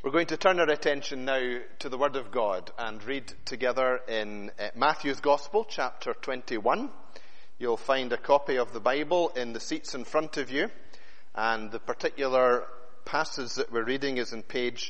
We're going to turn our attention now to the Word of God and read together in Matthew's Gospel, chapter 21. You'll find a copy of the Bible in the seats in front of you, and the particular passage that we're reading is in page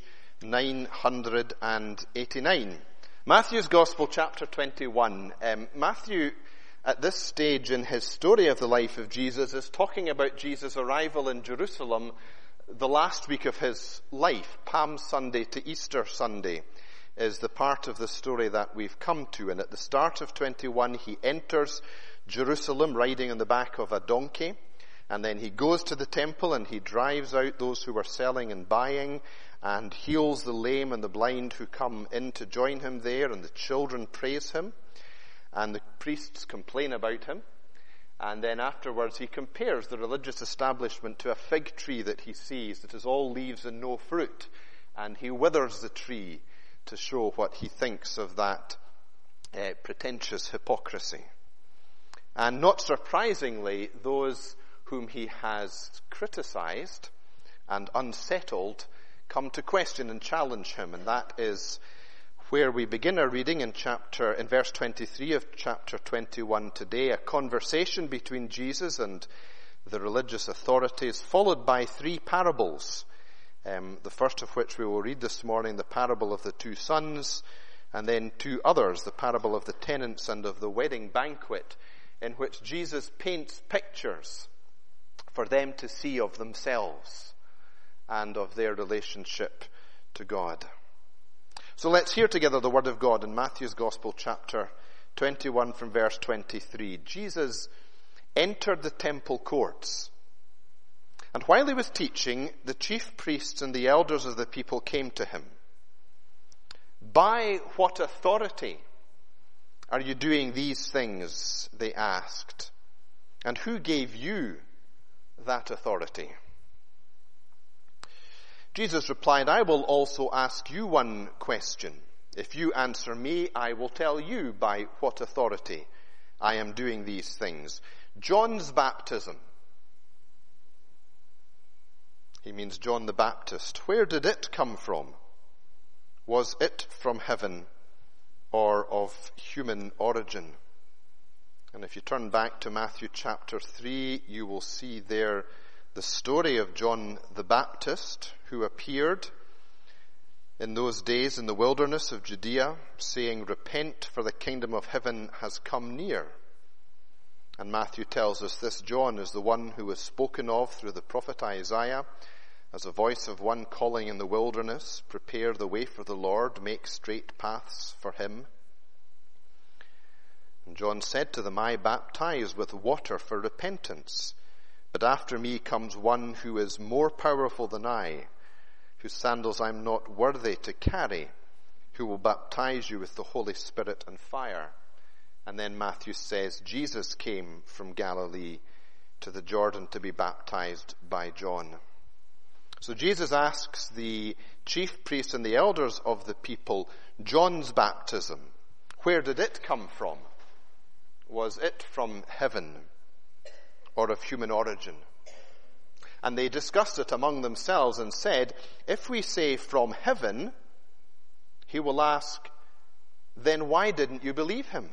989. Matthew's Gospel, chapter 21. Matthew, at this stage in his story of the life of Jesus, is talking about Jesus' arrival in Jerusalem the last week of his life. Palm Sunday to Easter Sunday is the part of the story that we've come to. And at the start of 21, he enters Jerusalem riding on the back of a donkey. And then he goes to the temple and he drives out those who are selling and buying and heals the lame and the blind who come in to join him there. And the children praise him and the priests complain about him. And then afterwards he compares the religious establishment to a fig tree that he sees that is all leaves and no fruit. And he withers the tree to show what he thinks of that pretentious hypocrisy. And not surprisingly, those whom he has criticized and unsettled come to question and challenge him. And that is where we begin our reading in verse 23 of chapter 21 today, a conversation between Jesus and the religious authorities, followed by three parables. The first of which we will read this morning, the parable of the two sons, and then two others, the parable of the tenants and of the wedding banquet, in which Jesus paints pictures for them to see of themselves and of their relationship to God. So let's hear together the word of God in Matthew's Gospel, chapter 21, from verse 23. Jesus entered the temple courts, and while he was teaching, the chief priests and the elders of the people came to him. "By what authority are you doing these things?" they asked. "And who gave you that authority?" Jesus replied, "I will also ask you one question. If you answer me, I will tell you by what authority I am doing these things. John's baptism," he means John the Baptist, "where did it come from? Was it from heaven or of human origin?" And if you turn back to Matthew chapter 3, you will see there the story of John the Baptist, who appeared in those days in the wilderness of Judea, saying, "Repent, for the kingdom of heaven has come near." And Matthew tells us this John is the one who was spoken of through the prophet Isaiah as a voice of one calling in the wilderness, "Prepare the way for the Lord, make straight paths for him." And John said to them, "I baptize with water for repentance, but after me comes one who is more powerful than I, whose sandals I'm not worthy to carry, who will baptize you with the Holy Spirit and fire." And then Matthew says, Jesus came from Galilee to the Jordan to be baptized by John. So Jesus asks the chief priests and the elders of the people, John's baptism, where did it come from? Was it from heaven or of human origin? And they discussed it among themselves and said, "If we say from heaven," he will ask, "then why didn't you believe him?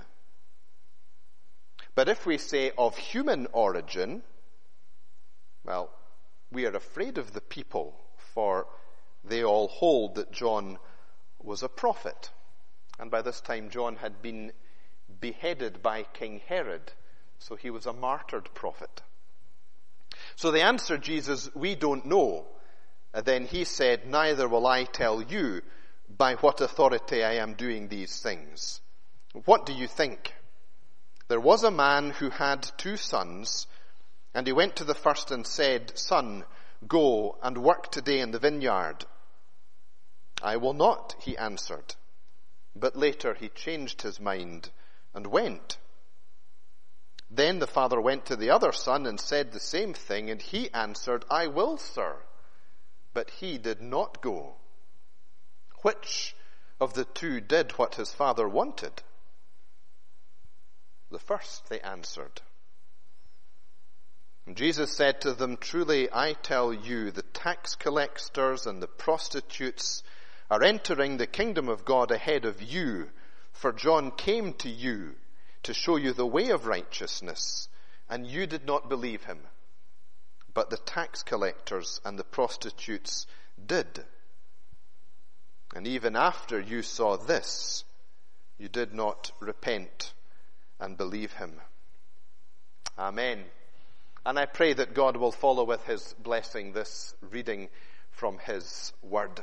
But if we say of human origin, well, we are afraid of the people, for they all hold that John was a prophet." And by this time John had been beheaded by King Herod, so he was a martyred prophet. So they answered Jesus, "We don't know." And then he said, "Neither will I tell you by what authority I am doing these things. What do you think? There was a man who had 2 sons, and he went to the first and said, 'Son, go and work today in the vineyard.' 'I will not,' he answered. But later he changed his mind and went. Then the father went to the other son and said the same thing, and he answered, 'I will, sir.' But he did not go. Which of the 2 did what his father wanted?" "The first," they answered. And Jesus said to them, "Truly I tell you, the tax collectors and the prostitutes are entering the kingdom of God ahead of you. For John came to you to show you the way of righteousness, and you did not believe him. But the tax collectors and the prostitutes did. And even after you saw this, you did not repent and believe him." Amen. And I pray that God will follow with his blessing this reading from his word.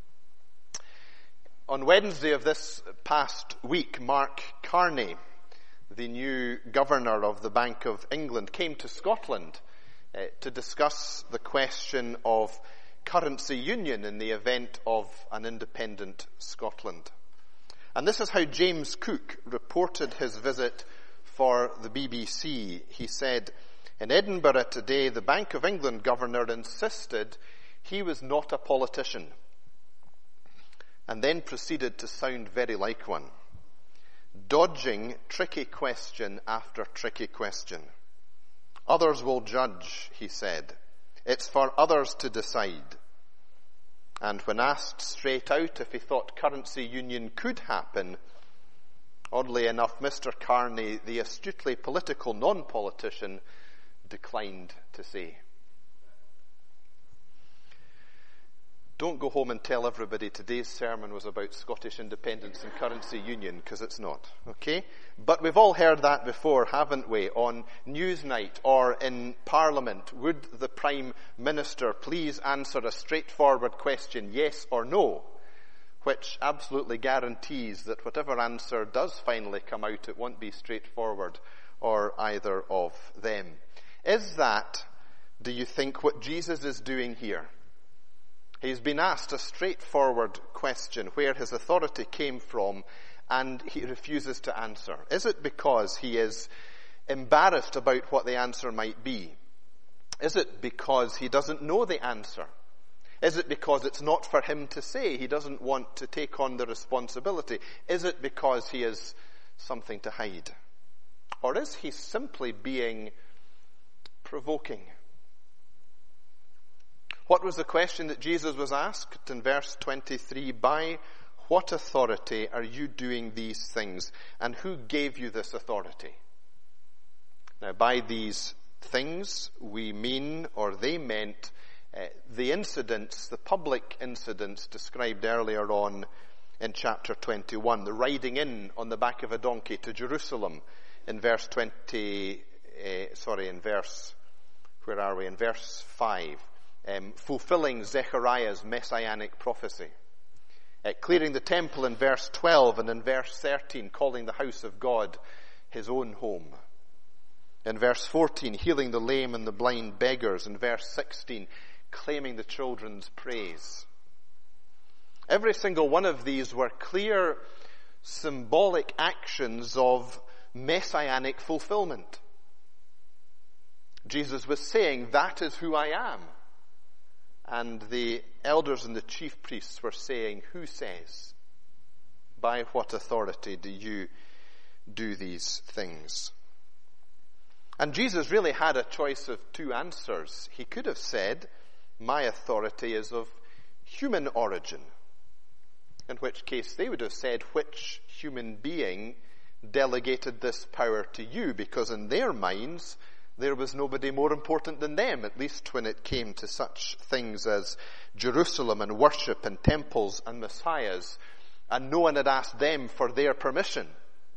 On Wednesday of this past week, Mark Carney, the new governor of the Bank of England, came to Scotland to discuss the question of currency union in the event of an independent Scotland. And this is how James Cook reported his visit for the BBC. He said, "In Edinburgh today, the Bank of England governor insisted he was not a politician, and then proceeded to sound very like one, dodging tricky question after tricky question. Others will judge," he said. "It's for others to decide." And when asked straight out if he thought currency union could happen, oddly enough, Mr. Carney, the astutely political non-politician, declined to say. Don't go home and tell everybody today's sermon was about Scottish independence and currency union, because it's not, okay? But we've all heard that before, haven't we? On Newsnight or in Parliament, would the Prime Minister please answer a straightforward question, yes or no, which absolutely guarantees that whatever answer does finally come out, it won't be straightforward or either of them. Is that, do you think, what Jesus is doing here? He's been asked a straightforward question where his authority came from, and he refuses to answer. Is it because he is embarrassed about what the answer might be? Is it because he doesn't know the answer? Is it because it's not for him to say? He doesn't want to take on the responsibility? Is it because he has something to hide? Or is he simply being provoking? What was the question that Jesus was asked in verse 23? "By what authority are you doing these things? And who gave you this authority?" Now, by these things, we mean, or they meant, the incidents, the public incidents described earlier on in chapter 21, the riding in on the back of a donkey to Jerusalem in verse 5. Fulfilling Zechariah's messianic prophecy. Clearing the temple in verse 12, and in verse 13, calling the house of God his own home. In verse 14, healing the lame and the blind beggars. In verse 16, claiming the children's praise. Every single one of these were clear symbolic actions of messianic fulfillment. Jesus was saying, "That is who I am." And the elders and the chief priests were saying, "Who says? By what authority do you do these things?" And Jesus really had a choice of two answers. He could have said, "My authority is of human origin," in which case they would have said, "Which human being delegated this power to you?" Because in their minds, there was nobody more important than them, at least when it came to such things as Jerusalem and worship and temples and messiahs, and no one had asked them for their permission.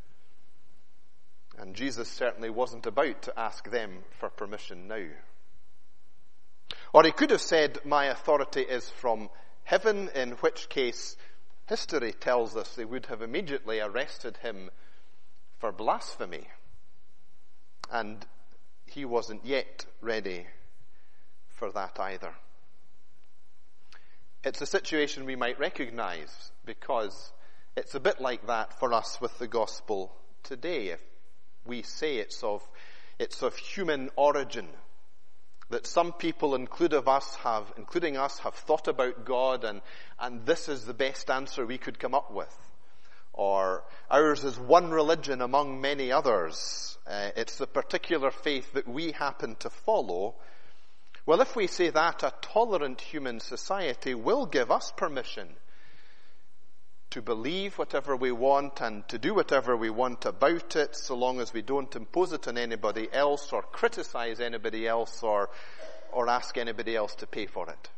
And Jesus certainly wasn't about to ask them for permission now. Or he could have said, "My authority is from heaven," in which case history tells us they would have immediately arrested him for blasphemy. And he wasn't yet ready for that either. It's a situation we might recognize, because it's a bit like that for us with the gospel today. If we say it's of human origin, that some people, including us, have thought about God, and this is the best answer we could come up with. or ours is one religion among many others. It's the particular faith that we happen to follow. Well, if we say that, a tolerant human society will give us permission to believe whatever we want and to do whatever we want about it, so long as we don't impose it on anybody else or criticize anybody else or ask anybody else to pay for it.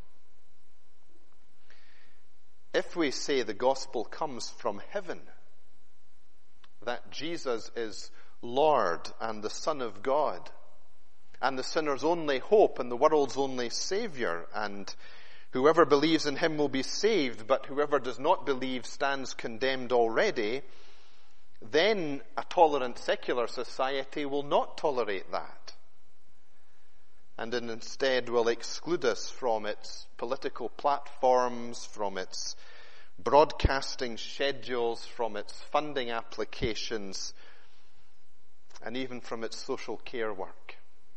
If we say the gospel comes from heaven, that Jesus is Lord and the Son of God, and the sinner's only hope and the world's only Savior, and whoever believes in him will be saved, but whoever does not believe stands condemned already, then a tolerant secular society will not tolerate that, and instead will exclude us from its political platforms, from its broadcasting schedules, from its funding applications, and even from its social care work.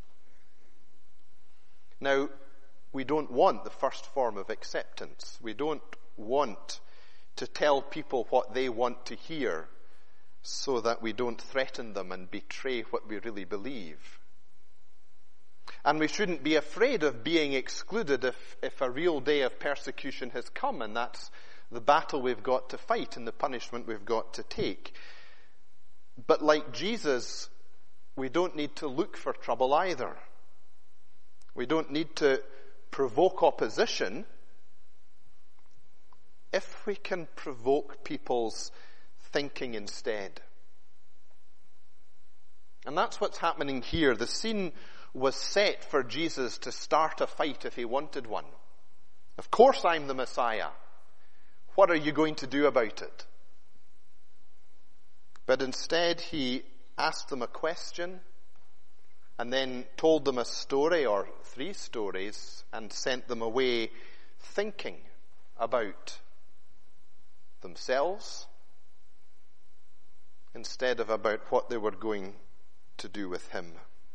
Now, we don't want the first form of acceptance. We don't want to tell people what they want to hear so that we don't threaten them and betray what we really believe. And we shouldn't be afraid of being excluded if a real day of persecution has come, and that's the battle we've got to fight and the punishment we've got to take. But like Jesus, we don't need to look for trouble either. We don't need to provoke opposition if we can provoke people's thinking instead. And that's what's happening here. The scene was set for Jesus to start a fight if he wanted one. Of course I'm the Messiah. What are you going to do about it? But instead he asked them a question and then told them a story or 3 stories and sent them away thinking about themselves instead of about what they were going to do with him.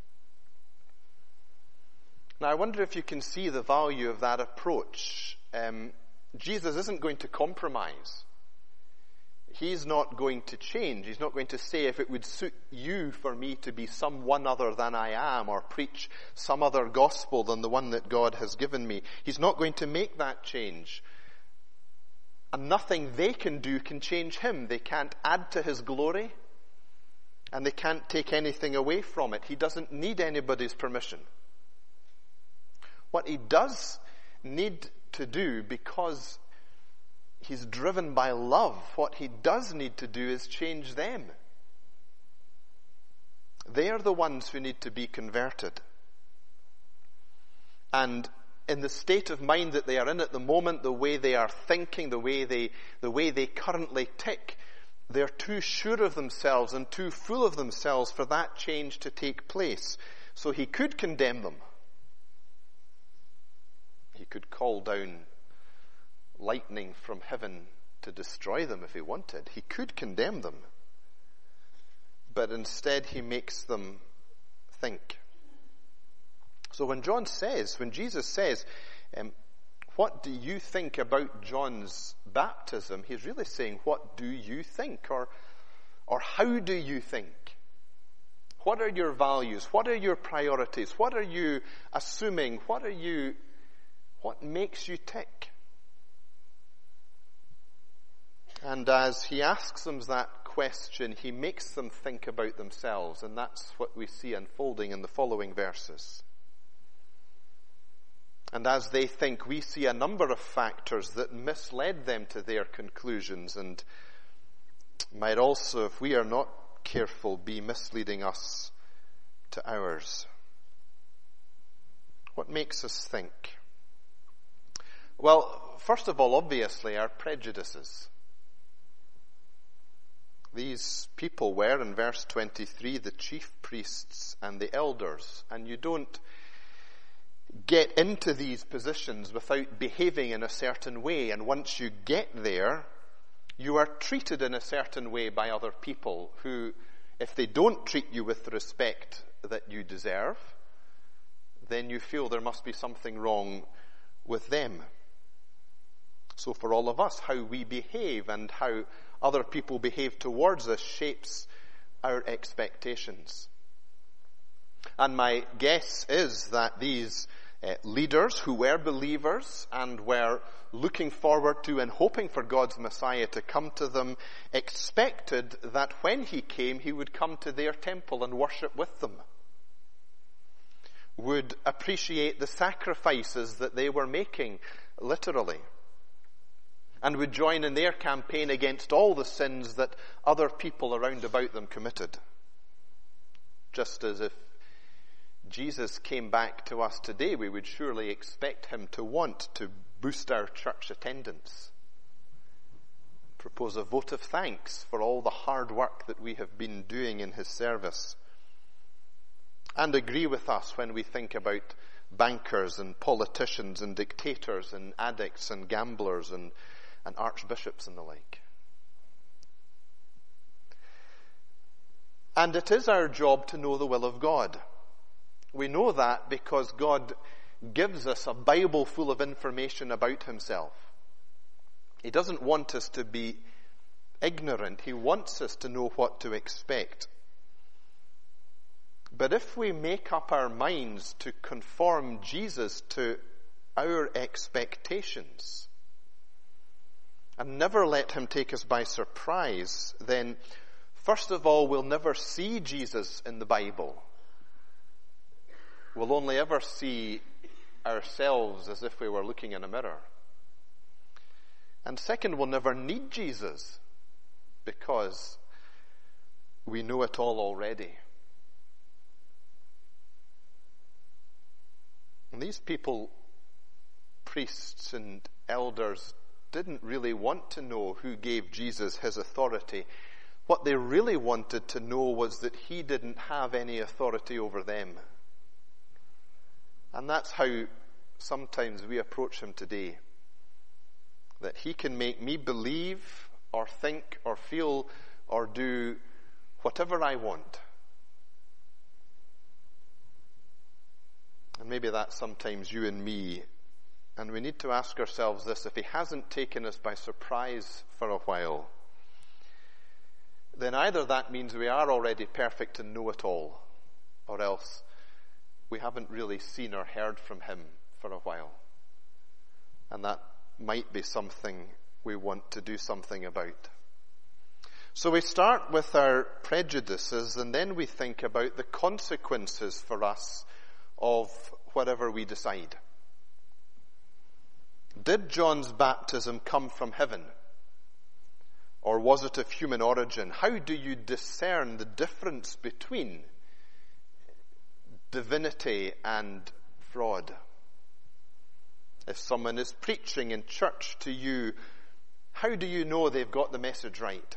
Now, I wonder if you can see the value of that approach. Jesus isn't going to compromise. He's not going to change. He's not going to say, if it would suit you for me to be someone other than I am, or preach some other gospel than the one that God has given me. He's not going to make that change. And nothing they can do can change him. They can't add to his glory, and they can't take anything away from it. He doesn't need anybody's permission. What he does need to do, because he's driven by love, what he does need to do is change them. They are the ones who need to be converted. And in the state of mind that they are in at the moment, the way they are thinking, the way they currently tick, they're too sure of themselves and too full of themselves for that change to take place. So he could condemn them. He could call down lightning from heaven to destroy them if he wanted. He could condemn them. But instead he makes them think. So when Jesus says, what do you think about John's baptism? He's really saying, what do you think? Or how do you think? What are your values? What are your priorities? What are you assuming? What makes you tick? And as he asks them that question, he makes them think about themselves, and that's what we see unfolding in the following verses. And as they think, we see a number of factors that misled them to their conclusions, and might also, if we are not careful, be misleading us to ours. What makes us think? Well, first of all, obviously, our prejudices. These people were, in verse 23, the chief priests and the elders. And you don't get into these positions without behaving in a certain way. And once you get there, you are treated in a certain way by other people who, if they don't treat you with the respect that you deserve, then you feel there must be something wrong with them. So for all of us, how we behave and how other people behave towards us shapes our expectations. And my guess is that these leaders who were believers and were looking forward to and hoping for God's Messiah to come to them expected that when he came, he would come to their temple and worship with them, would appreciate the sacrifices that they were making, literally, and would join in their campaign against all the sins that other people around about them committed. Just as if Jesus came back to us today, we would surely expect him to want to boost our church attendance, propose a vote of thanks for all the hard work that we have been doing in his service, and agree with us when we think about bankers and politicians and dictators and addicts and gamblers and archbishops and the like. And it is our job to know the will of God. We know that because God gives us a Bible full of information about himself. He doesn't want us to be ignorant. He wants us to know what to expect. But if we make up our minds to conform Jesus to our expectations and never let him take us by surprise, then first of all, we'll never see Jesus in the Bible. We'll only ever see ourselves as if we were looking in a mirror. And second, we'll never need Jesus because we know it all already. And these people, priests and elders, didn't really want to know who gave Jesus his authority. What they really wanted to know was that he didn't have any authority over them. And that's how sometimes we approach him today. That he can make me believe or think or feel or do whatever I want. And maybe that's sometimes you and me. And we need to ask ourselves this: if he hasn't taken us by surprise for a while, then either that means we are already perfect and know it all, or else we haven't really seen or heard from him for a while. And that might be something we want to do something about. So we start with our prejudices, and then we think about the consequences for us of whatever we decide. Did John's baptism come from heaven? Or was it of human origin? How do you discern the difference between divinity and fraud? If someone is preaching in church to you, how do you know they've got the message right?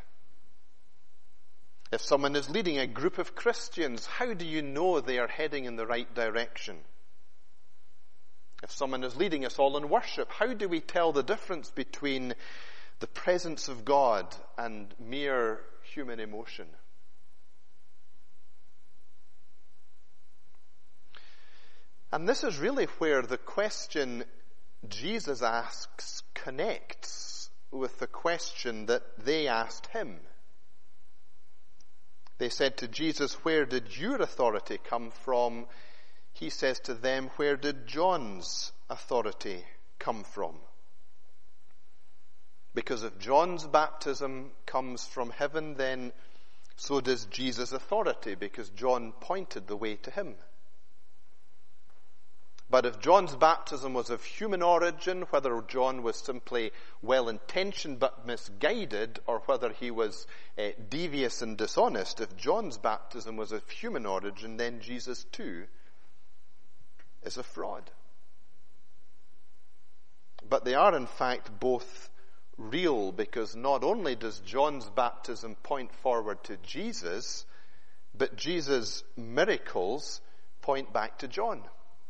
If someone is leading a group of Christians, how do you know they are heading in the right direction? If someone is leading us all in worship, how do we tell the difference between the presence of God and mere human emotion? And this is really where the question Jesus asks connects with the question that they asked him. They said to Jesus, "Where did your authority come from?" He says to them, "Where did John's authority come from?" Because if John's baptism comes from heaven, then so does Jesus' authority, because John pointed the way to him. But if John's baptism was of human origin, whether John was simply well-intentioned but misguided, or whether he was devious and dishonest, if John's baptism was of human origin, then Jesus too is a fraud. But they are in fact both real, because not only does John's baptism point forward to Jesus, but Jesus' miracles point back to John.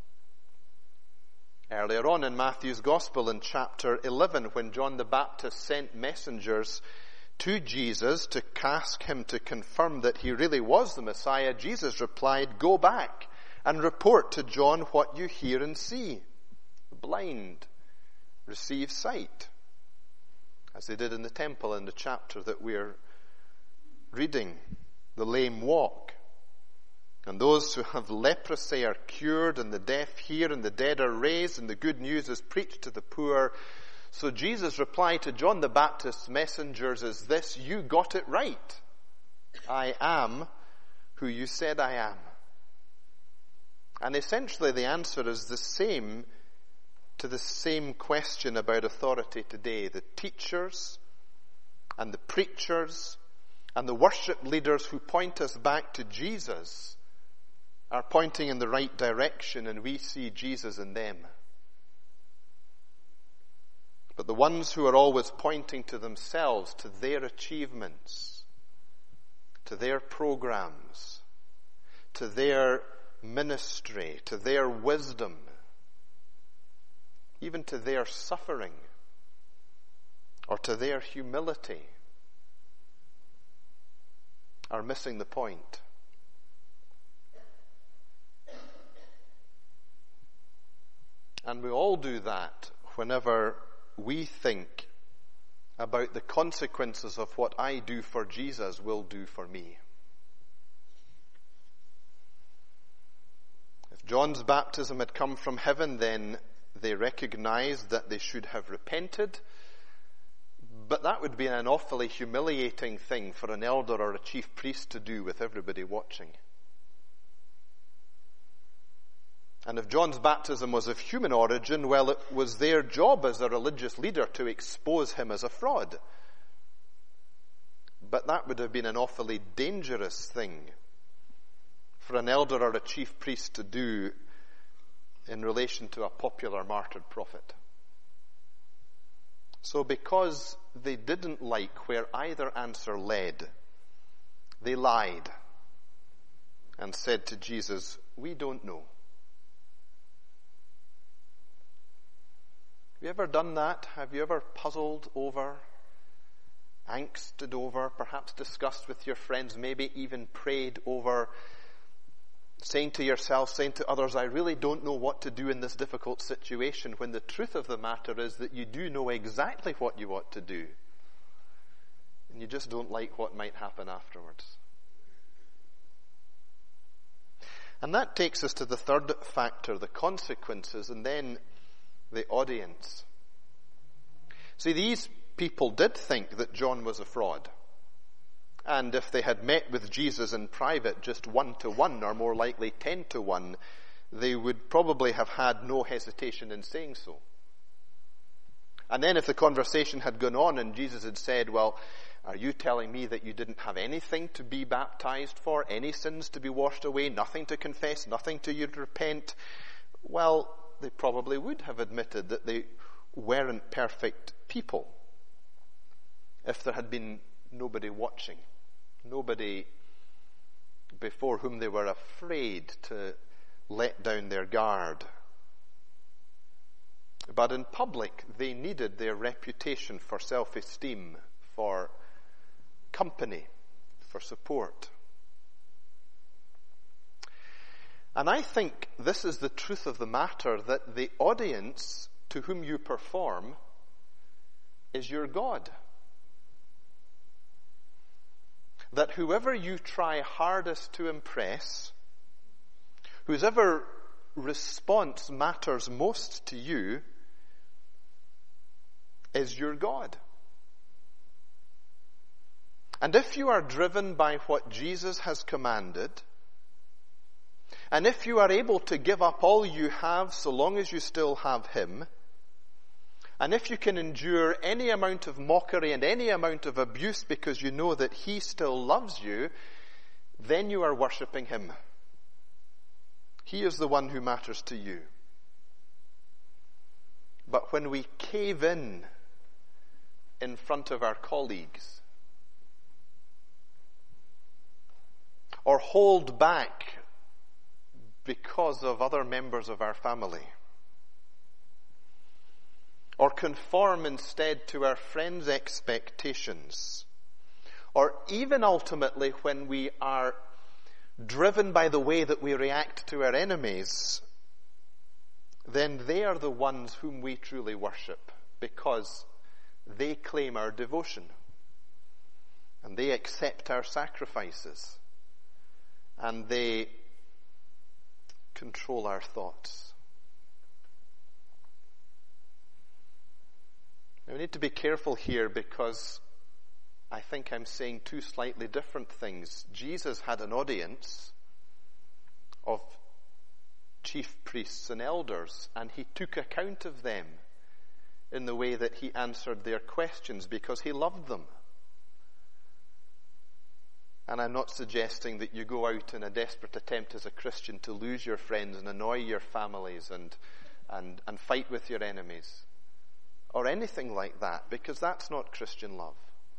Earlier on in Matthew's Gospel in chapter 11, when John the Baptist sent messengers to Jesus to ask him to confirm that he really was the Messiah, Jesus replied, "Go back and report to John what you hear and see. The blind receive sight, as they did in the temple in the chapter that we're reading. The lame walk, and those who have leprosy are cured, and the deaf hear, and the dead are raised, and the good news is preached to the poor. So Jesus' reply to John the Baptist's messengers is this: you got it right. I am who you said I am. And essentially the answer is the same to the same question about authority today. The teachers and the preachers and the worship leaders who point us back to Jesus are pointing in the right direction, and we see Jesus in them. But the ones who are always pointing to themselves, to their achievements, to their programs, to their ministry, to their wisdom, even to their suffering, or to their humility, are missing the point. And we all do that whenever we think about the consequences of what I do for Jesus will do for me. If John's baptism had come from heaven, then they recognized that they should have repented. But that would be an awfully humiliating thing for an elder or a chief priest to do with everybody watching. And if John's baptism was of human origin, well, it was their job as a religious leader to expose him as a fraud. But that would have been an awfully dangerous thing for an elder or a chief priest to do in relation to a popular martyred prophet. So because they didn't like where either answer led, they lied and said to Jesus, we don't know. Have you ever done that? Have you ever puzzled over, angsted over, perhaps discussed with your friends, maybe even prayed over, saying to yourself, saying to others, I really don't know what to do in this difficult situation, when the truth of the matter is that you do know exactly what you ought to do, and you just don't like what might happen afterwards. And that takes us to the third factor, the consequences, and then the audience. See, these people did think that John was a fraud. And if they had met with Jesus in private just 1-to-1, or more likely 10-to-1, they would probably have had no hesitation in saying so. And then if the conversation had gone on and Jesus had said, well, are you telling me that you didn't have anything to be baptized for, any sins to be washed away, nothing to confess, nothing to repent? Well, they probably would have admitted that they weren't perfect people if there had been nobody watching, nobody before whom they were afraid to let down their guard. But in public, they needed their reputation for self-esteem, for company, for support. And I think this is the truth of the matter, that the audience to whom you perform is your God. That whoever you try hardest to impress, whoever response matters most to you, is your God. And if you are driven by what Jesus has commanded, and if you are able to give up all you have so long as you still have Him, and if you can endure any amount of mockery and any amount of abuse because you know that He still loves you, then you are worshipping Him. He is the one who matters to you. But when we cave in front of our colleagues, or hold back because of other members of our family, or conform instead to our friends' expectations, or even ultimately when we are driven by the way that we react to our enemies, then they are the ones whom we truly worship, because They claim our devotion. And they accept our sacrifices. And they control our thoughts. Now, we need to be careful here because I think I'm saying two slightly different things. Jesus had an audience of chief priests and elders, and he took account of them in the way that he answered their questions because he loved them. And I'm not suggesting that you go out in a desperate attempt as a Christian to lose your friends and annoy your families and fight with your enemies or anything like that, because that's not Christian love.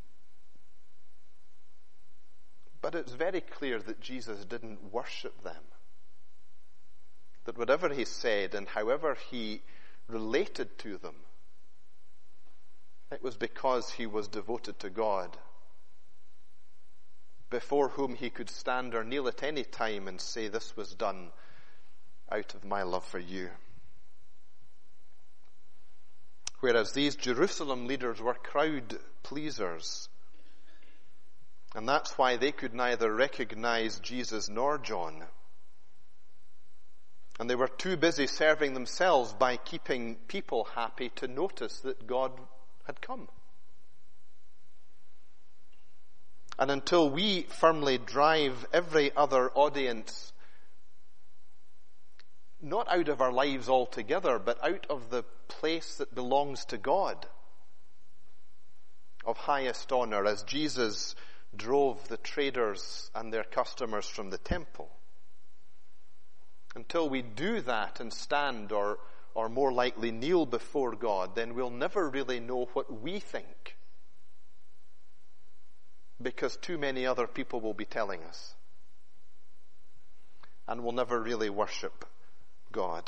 But it's very clear that Jesus didn't worship them. That whatever he said and however he related to them, it was because he was devoted to God, before whom he could stand or kneel at any time and say, this was done out of my love for you. Whereas these Jerusalem leaders were crowd pleasers. And that's why they could neither recognize Jesus nor John. And they were too busy serving themselves by keeping people happy to notice that God had come. And until we firmly drive every other audience, not out of our lives altogether, but out of the place that belongs to God, of highest honor, as Jesus drove the traders and their customers from the temple. Until we do that and stand or more likely kneel before God, then we'll never really know what we think, because too many other people will be telling us. And we'll never really worship God.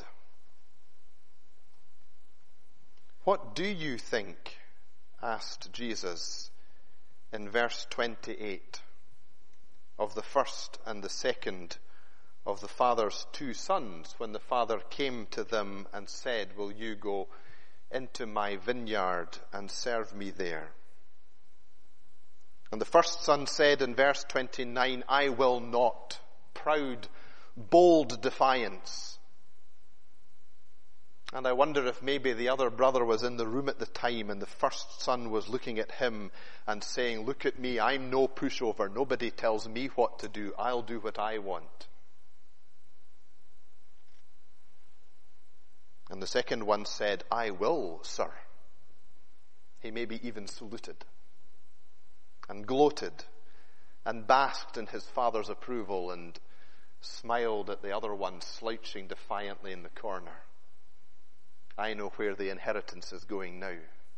What do you think? Asked Jesus in verse 28 of the first and the second of the father's two sons, when the father came to them and said, will you go into my vineyard and serve me there? And the first son said in verse 29, I will not. Proud, bold defiance. And I wonder if maybe the other brother was in the room at the time and the first son was looking at him and saying, look at me, I'm no pushover. Nobody tells me what to do. I'll do what I want. And the second one said, I will, sir. He maybe even saluted and gloated and basked in his father's approval and smiled at the other one slouching defiantly in the corner. I know where the inheritance is going now.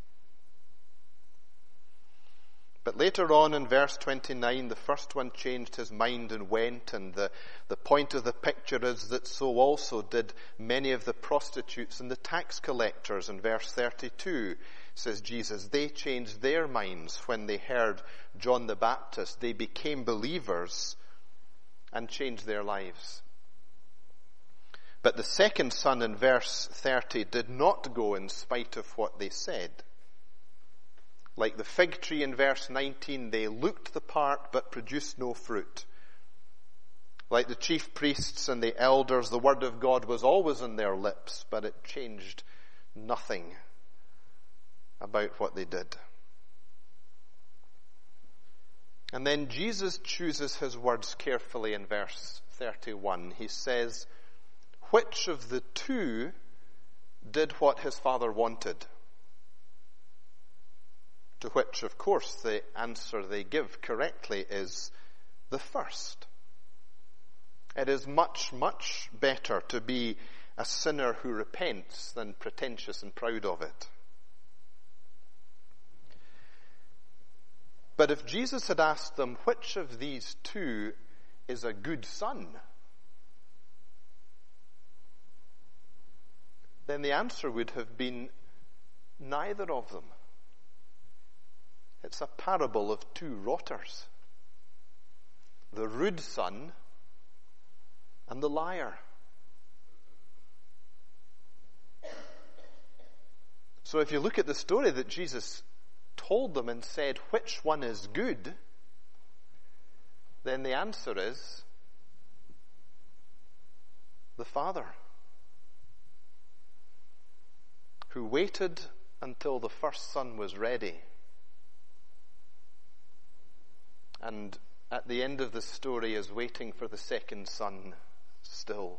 But later on in verse 29, the first one changed his mind and went, and the point of the picture is that so also did many of the prostitutes and the tax collectors. In verse 32, says Jesus, they changed their minds when they heard John the Baptist. They became believers and changed their lives. But the second son in verse 30 did not go in spite of what they said. Like the fig tree in verse 19, they looked the part but produced no fruit. Like the chief priests and the elders, the word of God was always on their lips, but it changed nothing about what they did. And then Jesus chooses his words carefully in verse 31. He says, which of the two did what his father wanted? To which, of course, the answer they give correctly is the first. It is much, much better to be a sinner who repents than pretentious and proud of it. But if Jesus had asked them, which of these two is a good son? Then the answer would have been neither of them. It's a parable of two rotters. The rude son and the liar. So if you look at the story that Jesus told them and said, which one is good? Then the answer is the Father, who waited until the first son was ready. And at the end of the story is waiting for the second son still.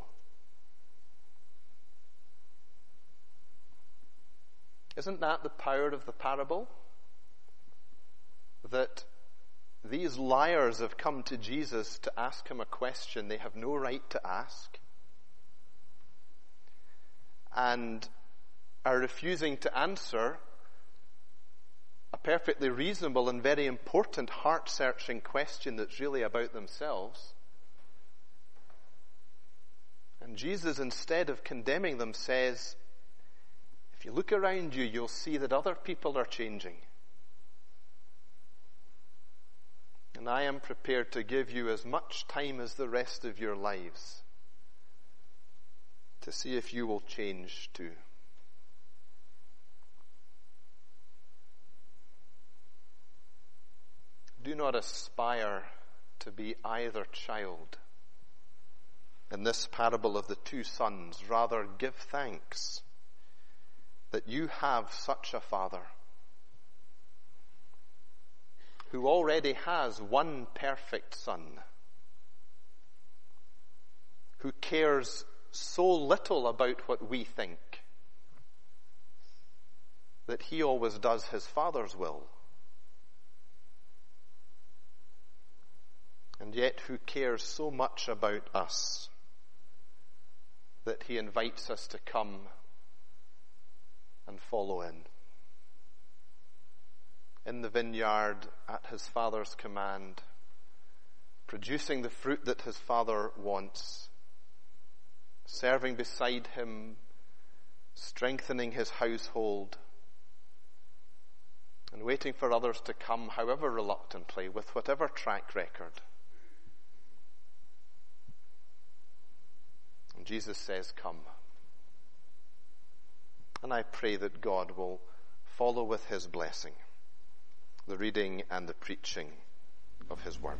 Isn't that the power of the parable? That these liars have come to Jesus to ask him a question they have no right to ask, and are refusing to answer a perfectly reasonable and very important heart-searching question that's really about themselves. And Jesus, instead of condemning them, says, if you look around you, you'll see that other people are changing. And I am prepared to give you as much time as the rest of your lives to see if you will change too. Do not aspire to be either child. In this parable of the two sons, rather give thanks that you have such a Father who already has one perfect Son, who cares so little about what we think that he always does his Father's will, and yet who cares so much about us that he invites us to come and follow in the vineyard at his Father's command, producing the fruit that his Father wants, serving beside him, strengthening his household, and waiting for others to come, however reluctantly, with whatever track record. And Jesus says, come. And I pray that God will follow with his blessing the reading and the preaching of his word.